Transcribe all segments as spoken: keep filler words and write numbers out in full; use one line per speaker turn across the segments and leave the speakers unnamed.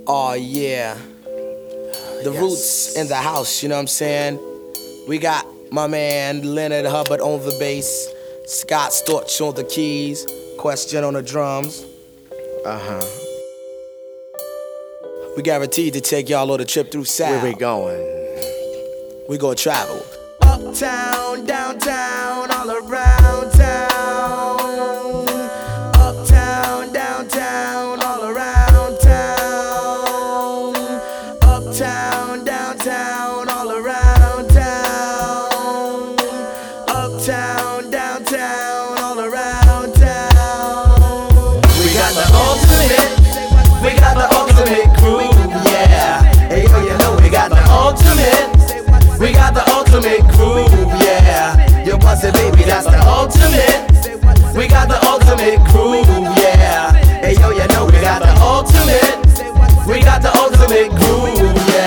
Oh yeah, the
yes.
Roots in the house, you know what I'm saying? We got my man Leonard Hubbard on the bass, Scott Storch on the keys, Question on the drums.
Uh-huh.
We guaranteed to take y'all on a trip through sound.
Where we going?
We gonna travel. Uptown, downtown, all around town. Uptown, downtown, all around town. Uptown, downtown, all around town. Uptown, downtown, all around town.
We got the ultimate, we got the ultimate crew, yeah. Hey yo, you know we got the ultimate, we got the ultimate crew, yeah. Yo, bust it, baby, that's the ultimate. We got the ultimate crew, yeah. Hey yo, you know we got the ultimate, we got the ultimate crew,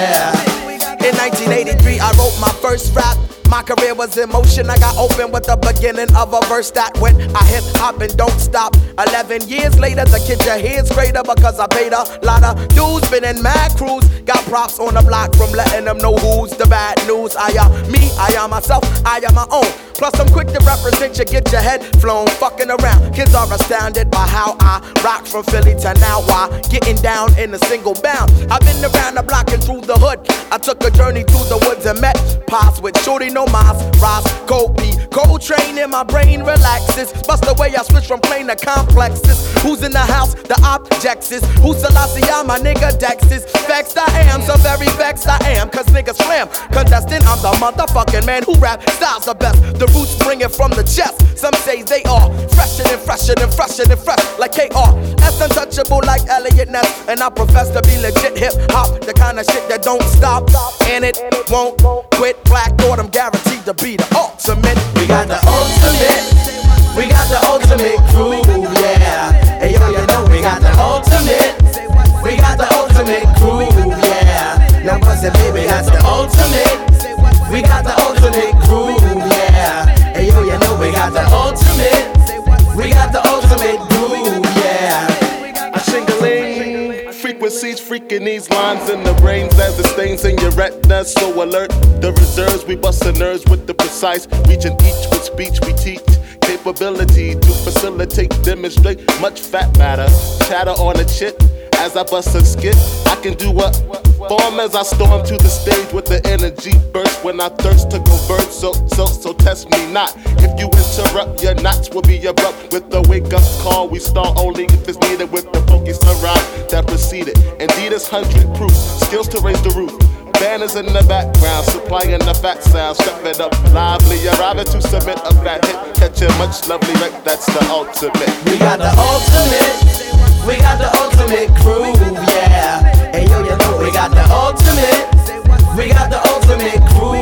yeah.
In nineteen eighty-three, I wrote my first rap. My career was in motion, I got open with the beginning of a verse that went I hip hop and don't stop. Eleven years later, the kid your head's greater because I paid a lot of dues. Been in mad crews, got props on the block from letting them know who's the bad news. I am me, I am myself, I am my own. Plus I'm quick to represent you, get your head flown. Fucking around, kids are astounded by how I rock from Philly to now. I getting down in a single bound. I've been around the block and through the hood. I took a journey through the woods and met Pops with Shorty No Mas, Ross, Kobe, Coltrane in my brain relaxes. Bust the way I switch from plain to complexes. Who's in the house? The objects is who's Selassie? My nigga Dex is vexed I am, so very vexed I am. Cause niggas slam, contestant, I'm the motherfucking man who rap styles the best. The Roots bring it from the chest. Some say they are fresher and fresher and fresher and fresh like K R S, untouchable like Elliot Ness. And I profess to be legit hip hop, the kind of shit that don't stop and it won't quit. Black Autumn guaranteed to be the ultimate.
We got the ultimate, we got the ultimate crew, yeah. Hey yo, you know we got the ultimate, we got the ultimate crew, yeah. Now bust it, baby, that's the ultimate, we got the ultimate crew, yeah. Hey yo, you know we got the ultimate, we got the ultimate crew, yeah.
I shingling frequencies, freaking these lines in the brains as the stains in your retina. So alert, the reserves, we bust the nerves with the precise. Reaching each with speech we teach. Capability to facilitate, demonstrate much fat matter. Chatter on a chit as I bust a skit. I can do what? Form as I storm to the stage with the energy burst when I thirst to convert. So, so, so test me not. If you interrupt, your knots will be abrupt. With the wake up call, we start only if it's needed. With the focus around that preceded. Indeed, it's hundred proof. Skills to raise the roof. Banners in the background, supplying the fat sound. Step it up lively, arriving to submit a fat hit. Catch a much lovely wreck, that's the ultimate.
We got the ultimate, we got the ultimate crew, yeah. Hey yo, you know we got the ultimate, we got the ultimate crew,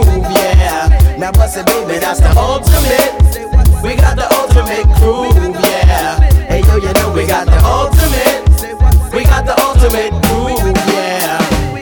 yeah. Now bust it, baby, that's the ultimate, we got the ultimate crew, yeah. Hey yo, you know we got the ultimate, we got the ultimate crew, yeah.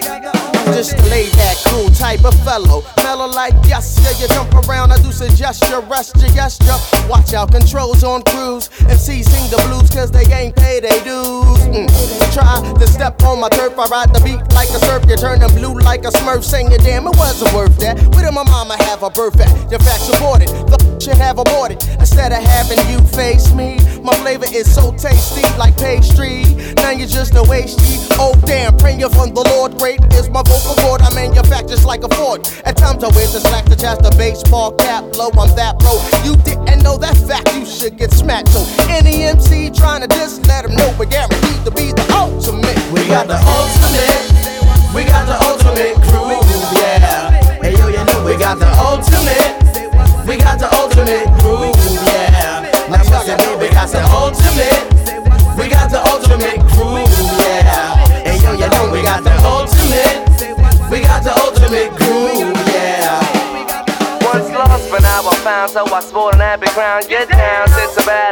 Just a laid back, cool type of fellow. Mellow like yes, yeah, you jump around, I do suggest you rest your gesture. Watch out, controls on cruise. M Cs sing the blues cause they ain't pay they dues. Mm. Try to step on my turf, I ride the beat like a surf. You turn them blue like a smurf, saying damn, it wasn't worth that. Where did my mama have her birth at? Your facts reported, the should have aborted. Instead of having you face me, my flavor is so tasty like pastry. Now you're just a wasty. Oh damn, praying from the Lord, great is my vocal cord. I manufacture like a Ford. At times I wear the slack to chast the baseball cap low. I'm that pro. You didn't know that fact, you should get smacked. So any M C trying to diss, let him know we're guaranteed to be the ultimate.
We got the ultimate, we got the ultimate crew, yeah. Hey yo, you know we got the ultimate, we got the ultimate crew, yeah. Now bust it, baby, that's the ultimate, we got the ultimate crew, yeah. Hey yo, you know we got the ultimate, we got the ultimate crew, yeah.
Once lost, but now I'm found, so I sport an epic crown. Get down, sits so bad, it makes the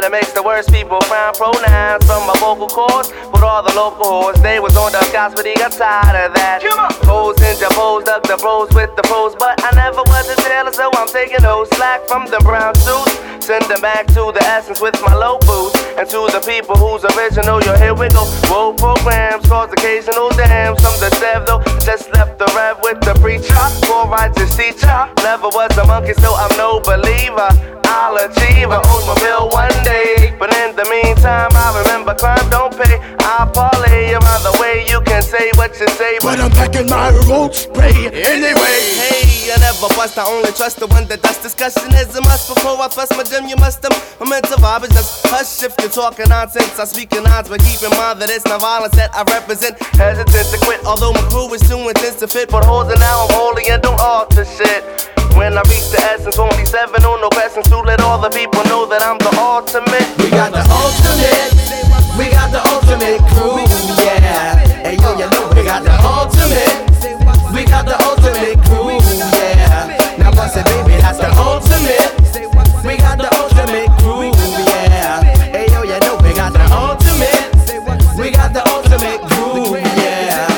words, people find pronouns from my vocal cords. But all the local whores, they was on the scouts, but he got tired of that. Hoes in Jabos, dug the bros with the pros, but I never was a tailor, so I'm taking no slack from the brown suits. Send them back to the essence with my low boots. And to the people who's original, yo, here we go. Roll programs, cause occasional dams. From the Sev though, just left the rev with the preacher. Poor righteous teacher. Never was a monkey, so I'm no believer. I'll achieve, I own my bill one day. But in the meantime, I remember crime don't pay. I'll parlay around the way you can say what you say,
but I'm packing my road spray anyway.
Hey, I never bust, I only trust the one that does. Discussion is a must. Before I thrust my gym, you must have. I'm into vibe, it's just hush if you're talking nonsense. I speak in odds, but keep in mind that it's not violence that I represent. Hesitant to quit, although my crew is too intense to fit. But holes and now I'm holy and don't alter shit. When I reach the essence, only seven on no questions to let all the people know that I'm the ultimate.
We got the ultimate, we got the ultimate crew, yeah. Hey yo, you know we got the ultimate, we got the ultimate crew, yeah. Now bust it, baby, that's the ultimate, we got the ultimate crew, yeah. Hey yo, you know we got the ultimate, we got the ultimate crew, yeah.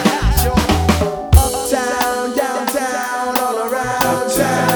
Uptown, downtown, all around town.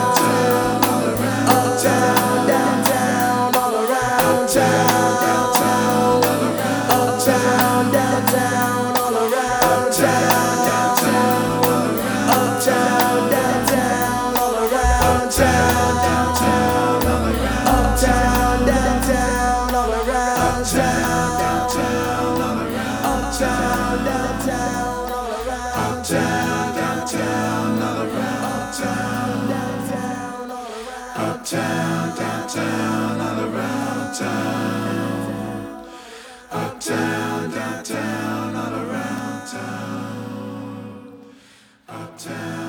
Uptown, downtown, all around town. Uptown, downtown, all around town. Uptown.